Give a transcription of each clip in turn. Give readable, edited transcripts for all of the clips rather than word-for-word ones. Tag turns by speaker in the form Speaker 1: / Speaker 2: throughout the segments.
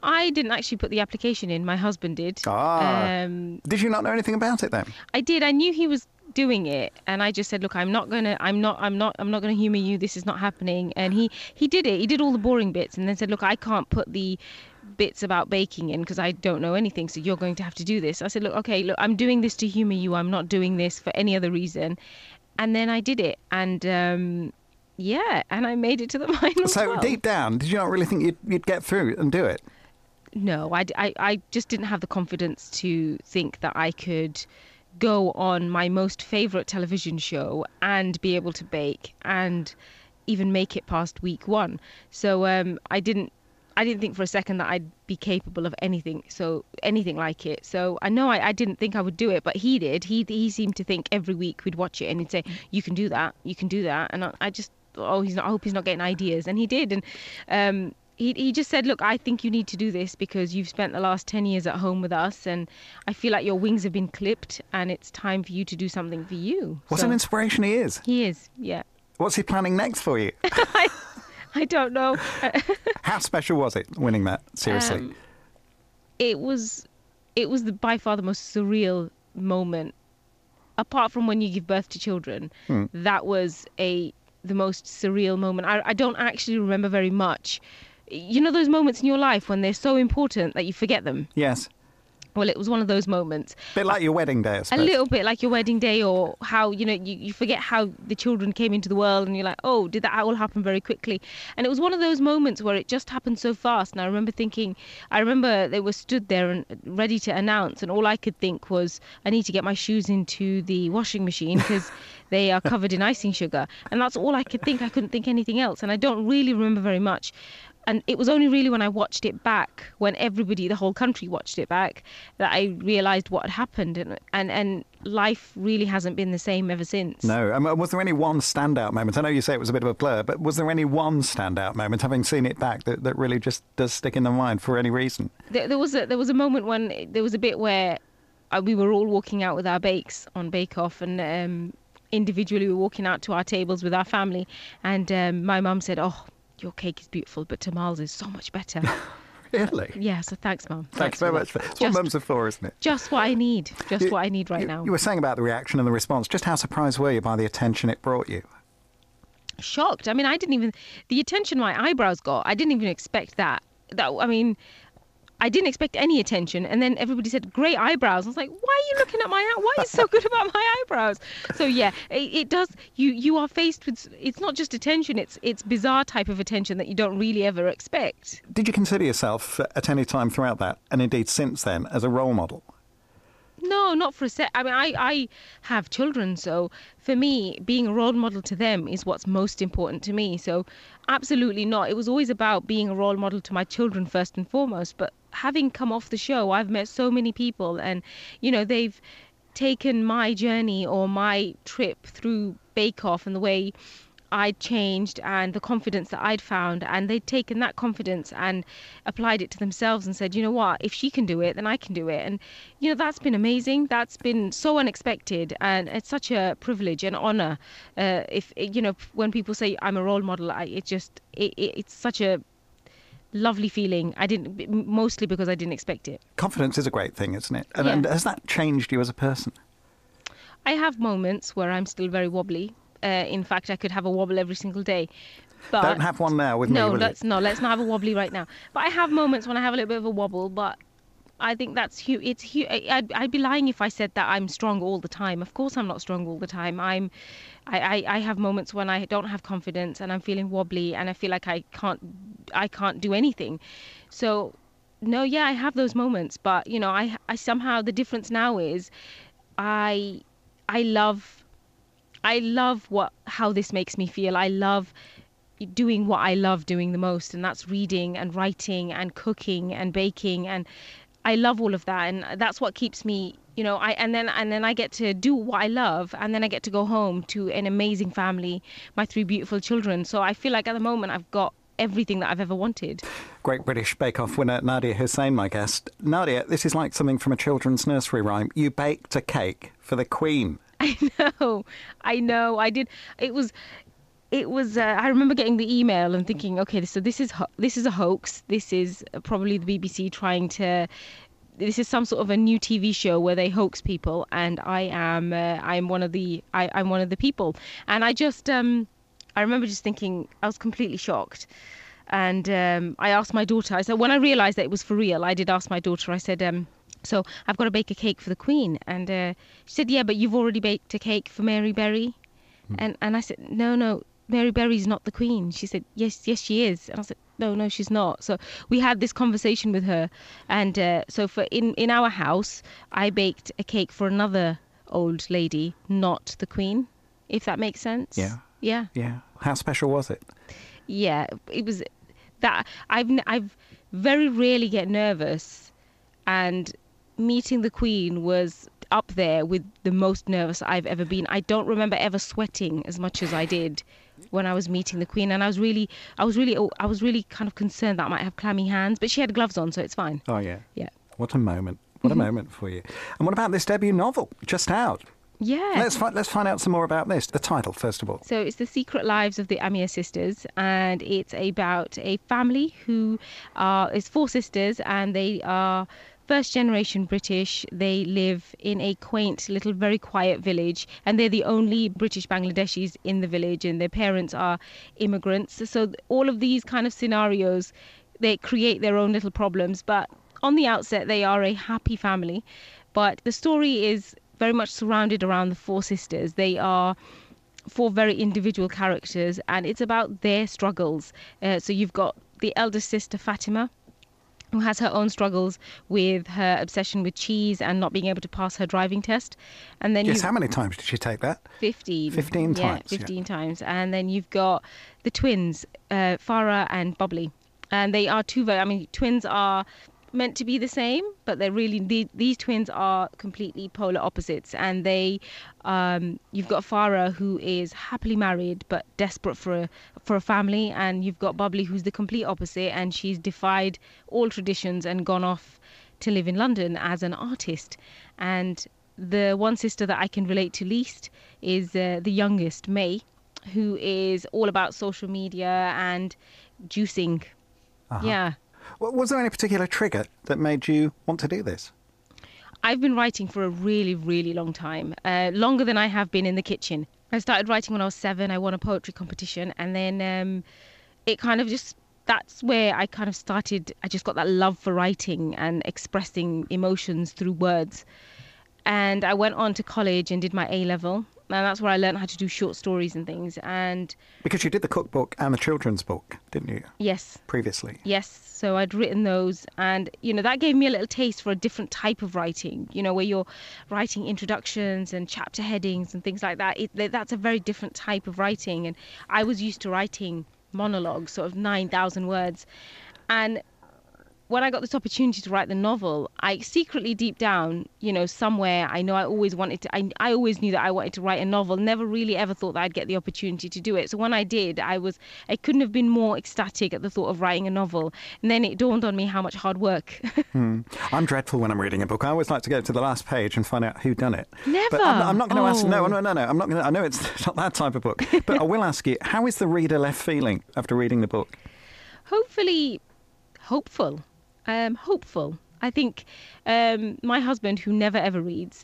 Speaker 1: I didn't actually put the application in. My husband did.
Speaker 2: Did you not know anything about it then?
Speaker 1: I did. I knew he was doing it, and I just said, "Look, I'm not gonna humour you. This is not happening." And he did it. He did all the boring bits, and then said, "Look, I can't put the bits about baking in because I don't know anything. So you're going to have to do this." I said, "Look, okay, look, I'm doing this to humour you. I'm not doing this for any other reason." And then I did it, and yeah, and I made it to the final.
Speaker 2: So
Speaker 1: 12.
Speaker 2: deep down, did you not really think you'd get through and do it?
Speaker 1: No, I just didn't have the confidence to think that I could go on my most favourite television show and be able to bake and even make it past week 1. So I didn't think for a second that I'd be capable of anything like it. So I know I didn't think I would do it, but he did. He seemed to think every week we'd watch it and he'd say, "You can do that, you can do that." And I just, I hope he's not getting ideas. And he did. And he just said, "Look, I think you need to do this because you've spent the last 10 years at home with us and I feel like your wings have been clipped and it's time for you to do something for you."
Speaker 2: What an inspiration he is.
Speaker 1: He is, yeah.
Speaker 2: What's he planning next for you?
Speaker 1: I don't know.
Speaker 2: How special was it, winning that? Seriously.
Speaker 1: It was by far the most surreal moment. Apart from when you give birth to children, that was the most surreal moment. I don't actually remember very much. You know those moments in your life when they're so important that you forget them?
Speaker 2: Yes.
Speaker 1: Well, it was one of those moments.
Speaker 2: A bit like your wedding day, I suppose.
Speaker 1: A little bit like your wedding day, or how, you forget how the children came into the world and you're like, oh, did that all happen very quickly? And it was one of those moments where it just happened so fast. And I remember they were stood there and ready to announce, and all I could think was, I need to get my shoes into the washing machine because they are covered in icing sugar. And that's all I could think. I couldn't think anything else. And I don't really remember very much. And it was only really when I watched it back, when the whole country watched it back, that I realised what had happened. And life really hasn't been the same ever since.
Speaker 2: No. Was there any one standout moment? I know you say it was a bit of a blur, but was there any one standout moment, having seen it back, that really just does stick in the mind for any reason?
Speaker 1: There was a moment when there was a bit where we were all walking out with our bakes on Bake Off, and individually we were walking out to our tables with our family. And my mum said, "Oh, your cake is beautiful, but Tamal's is so much better."
Speaker 2: Really?
Speaker 1: Yeah, so thanks, Mum.
Speaker 2: Thanks very much. It's what mums are for, isn't it?
Speaker 1: Just what I need. What I need right now.
Speaker 2: You were saying about the reaction and the response. Just how surprised were you by the attention it brought you?
Speaker 1: Shocked. I mean, the attention my eyebrows got, I didn't even expect that. I didn't expect any attention, and then everybody said, "Great eyebrows." I was like, "Why are you looking at my? Why are you so good about my eyebrows?" So yeah, it does. You are faced with. It's not just attention. It's bizarre type of attention that you don't really ever expect.
Speaker 2: Did you consider yourself at any time throughout that, and indeed since then, as a role model?
Speaker 1: No, not for a sec. I mean, I have children, so for me, being a role model to them is what's most important to me. So absolutely not. It was always about being a role model to my children first and foremost. But having come off the show, I've met so many people, and, they've taken my journey or my trip through Bake Off and the way I'd changed and the confidence that I'd found, and they'd taken that confidence and applied it to themselves and said, "You know what, if she can do it, then I can do it." And that's been amazing. That's been so unexpected, and it's such a privilege and honor. When people say I'm a role model, it's such a lovely feeling. Mostly because I didn't expect it.
Speaker 2: Confidence is a great thing, isn't it? And has that changed you as a person?
Speaker 1: I have moments where I'm still very wobbly. In fact, I could have a wobble every single day. But
Speaker 2: don't have one now with me, will
Speaker 1: let's not have a wobbly right now. But I have moments when I have a little bit of a wobble, but I think that's huge. I'd be lying if I said that I'm strong all the time. Of course I'm not strong all the time. I have moments when I don't have confidence and I'm feeling wobbly and I feel like I can't do anything. So no, yeah, I have those moments, but I somehow, the difference now is I love how this makes me feel. I love doing what I love doing the most, and that's reading and writing and cooking and baking, and I love all of that, and that's what keeps me, and then I get to do what I love, and then I get to go home to an amazing family, my 3 beautiful children. So I feel like at the moment I've got everything that I've ever wanted.
Speaker 2: Great British Bake Off winner Nadia Hussain, my guest. Nadia, this is like something from a children's nursery rhyme. You baked a cake for the Queen.
Speaker 1: I know. I did. It was it was. I remember getting the email and thinking, okay, so this is a hoax. This is probably the BBC trying to. This is some sort of a new TV show where they hoax people, and I'm one of the I'm one of the people. And I remember just thinking I was completely shocked. And I asked my daughter. I said when I realised that it was for real, I did ask my daughter. I said, so I've got to bake a cake for the Queen, and she said, yeah, but you've already baked a cake for Mary Berry. And I said, no, Mary Berry's not the Queen. She said, yes, she is. And I said, no, she's not. So we had this conversation with her. And so for in our house, I baked a cake for another old lady, not the Queen, if that makes sense.
Speaker 2: Yeah.
Speaker 1: Yeah.
Speaker 2: Yeah. How special was it?
Speaker 1: Yeah, it was that I've very rarely get nervous, and meeting the Queen was up there with the most nervous I've ever been. I don't remember ever sweating as much as I did when I was meeting the Queen, and I was really kind of concerned that I might have clammy hands, but she had gloves on, so it's fine.
Speaker 2: Oh, yeah.
Speaker 1: Yeah.
Speaker 2: What a moment. What a moment for you. And what about this debut novel, just out?
Speaker 1: Yeah.
Speaker 2: Let's find out some more about this. The title, first of all.
Speaker 1: So it's The Secret Lives of the Amir Sisters, and it's about a family who is four sisters, and they are first generation British. They live in a quaint little very quiet village, and they're the only British Bangladeshis in the village, and their parents are immigrants. So all of these kind of scenarios, they create their own little problems, but on the outset they are a happy family. But the story is very much surrounded around the four sisters. They are four very individual characters, and it's about their struggles. So you've got the eldest sister, Fatima, who has her own struggles with her obsession with cheese and not being able to pass her driving test. And then
Speaker 2: Yes, how many times did she take that?
Speaker 1: 15.
Speaker 2: 15 times.
Speaker 1: Yeah, 15 times. And then you've got the twins, Farah and Bubbly. And they are twins are meant to be the same, but they're really these twins are completely polar opposites. And you've got Farah, who is happily married but desperate for a family, and you've got Bubbly, who's the complete opposite, and she's defied all traditions and gone off to live in London as an artist. And the one sister that I can relate to least is the youngest, May, who is all about social media and juicing. Yeah.
Speaker 2: Was there any particular trigger that made you want to do this?
Speaker 1: I've been writing for a really, really long time, longer than I have been in the kitchen. I started writing when I was 7. I won a poetry competition, and then it kind of that's where I kind of started. I just got that love for writing and expressing emotions through words. And I went on to college and did my A-level. And that's where I learned how to do short stories and things. And
Speaker 2: because you did the cookbook and the children's book, didn't you?
Speaker 1: Yes.
Speaker 2: Previously.
Speaker 1: Yes. So I'd written those, and that gave me a little taste for a different type of writing. Where you're writing introductions and chapter headings and things like that. That's a very different type of writing, and I was used to writing monologues, sort of 9,000 words, and when I got this opportunity to write the novel, I secretly, deep down, somewhere, I know I always wanted to. I always knew that I wanted to write a novel. Never really ever thought that I'd get the opportunity to do it. So when I did, I couldn't have been more ecstatic at the thought of writing a novel. And then it dawned on me how much hard work.
Speaker 2: I'm dreadful when I'm reading a book. I always like to go to the last page and find out who done it.
Speaker 1: Never.
Speaker 2: But I'm not going to ask. No. I'm not going to. I know it's not that type of book. But I will ask you: how is the reader left feeling after reading the book?
Speaker 1: Hopefully, hopeful. Hopeful. I think my husband, who never ever reads,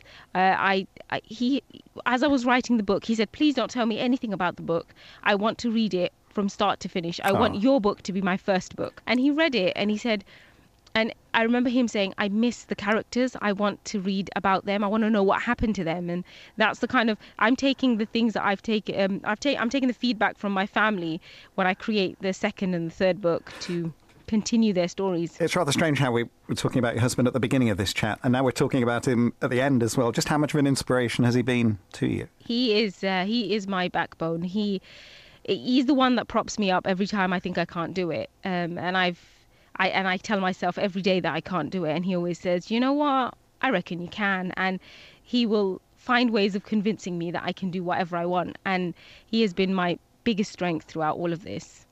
Speaker 1: he as I was writing the book, he said, "Please don't tell me anything about the book. I want to read it from start to finish. I want your book to be my first book." And he read it, and he said, and I remember him saying, "I miss the characters. I want to read about them. I want to know what happened to them." And that's the kind of I'm taking the things that I've taken. I'm taking the feedback from my family when I create the second and the third book to continue their stories.
Speaker 2: It's rather strange how we were talking about your husband at the beginning of this chat, and now we're talking about him at the end as well. Just how much of an inspiration has he been to you?
Speaker 1: He is my backbone. He's the one that props me up every time I think I can't do it. And I tell myself every day that I can't do it, and he always says, "You know what? I reckon you can." And he will find ways of convincing me that I can do whatever I want. And he has been my biggest strength throughout all of this.